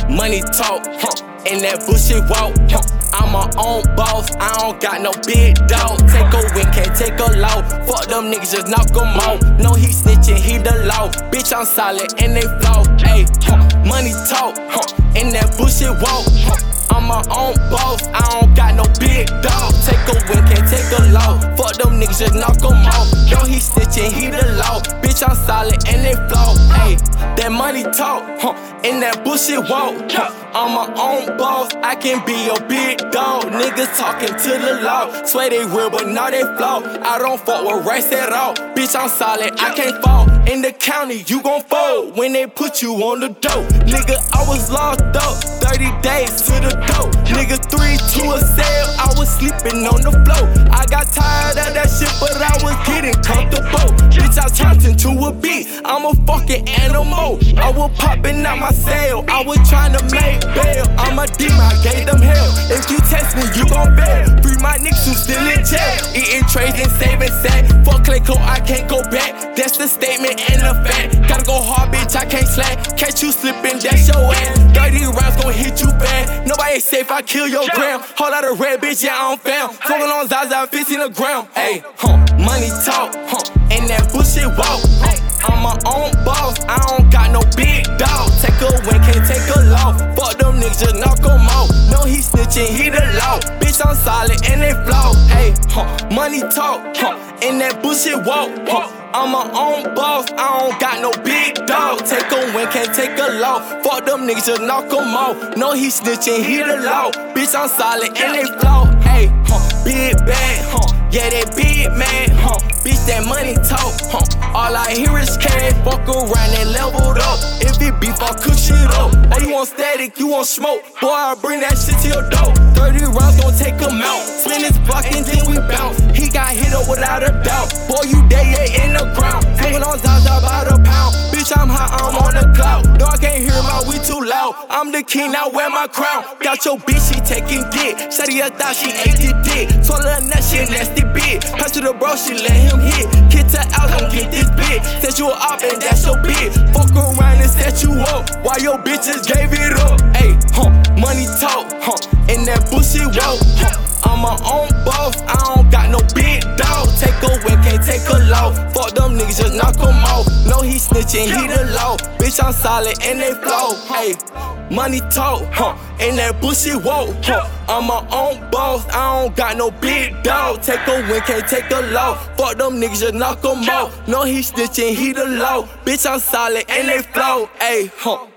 Money talk, and that bullshit walk, I'm my own boss, I don't got no big dog. Take a win, can't take a loss. Fuck them niggas, just knock them out. No, he snitching, he the law. Bitch, I'm solid and they flaw. Ayy, money talk, and that bullshit walk, I'm my own boss, I don't got no big dog. Take a win, can't take a loss. Fuck them niggas, just knock them out. No, he snitching, he the law. Bitch, I'm solid and they flaw. Ayy, that money talk, and that bullshit walk, I'm my own boss, I can be your big dog. Niggas talking to the law, swear they real but now they flaw. I don't fuck with rice at all. Bitch, I'm solid, I can't fall. In the county, you gon' fold when they put you on the dope. Nigga, I was locked up, 30 days to the dope. Nigga, 3 to a cell, I was sleeping on the floor. I got tired of that shit, but I was getting comfortable. Bitch, I turned into a beat, I'm a fucking animal. I was popping out my cell, I was trying to make bail. I'm a demon, I gave them hell. If you test me, you gon' fail. Free my niggas who still in jail, eating trays and saving sack. Fuck Clayco, I can't go back. That's the statement and the fact. Gotta go hard, bitch, I can't slack. Catch you slipping, that's your ass. 30 rounds gon' hit you bad. Nobody safe, I kill your gram. Whole lot of red, bitch, yeah, I'm found. Fucking on Zaza, fist in the ground. Ayy, money talk, and that bullshit walk. I'm my own boss, I don't got no big dog. Take a win, can't take a loss. Fuck them niggas, just knock them out. No, he snitching, he the law. Bitch, I'm solid and they flaw. Ayy, money talk, and that bullshit walk. I'm my own boss, I don't got no big dog. Take a win, can't take a loss. Fuck them niggas, just knock them out. No, he snitching, he the law. Bitch, I'm solid and they flaw. Ayy, big bag, yeah, that big man, bitch, that money talk, all I hear is cash. Fuck around and leveled up. If it beef, I'll cook shit up. Oh, you want static, you want smoke, boy, I'll bring that shit to your door. 30 rounds gon' take him out. Spin his block and then we bounce. He got hit up without a doubt. Boy, you dead, yeah, in the ground. Smoking on Zaza by the pound. Bitch, I'm high, I'm on the cloud. No, I can't hear my weed too loud. I'm the king, now wear my crown. Got your bitch, she taking dick. Shawty, I thought she ate the dick. Told her that she a nasty bitch. Pass to the bro, she let him hit. Kid to out, don't get this bitch. Set you up and that's your bitch. Fuck around and set you up while your bitches gave it up. Ayy, money talk, and that bullshit walk. I'm my own boss, I don't got no big dog. Take a win, can't take a loss. Fuck them niggas, just knock them out. No, he snitching, he the law. Bitch, I'm solid and they flow. Ayy, money talk, and that bullshit walk. I'm my own boss, I don't got no big dog. Take a win, can't take a loss. Fuck them niggas, just knock them out. No, he snitching, he the law. Bitch, I'm solid and they flow. Ayy,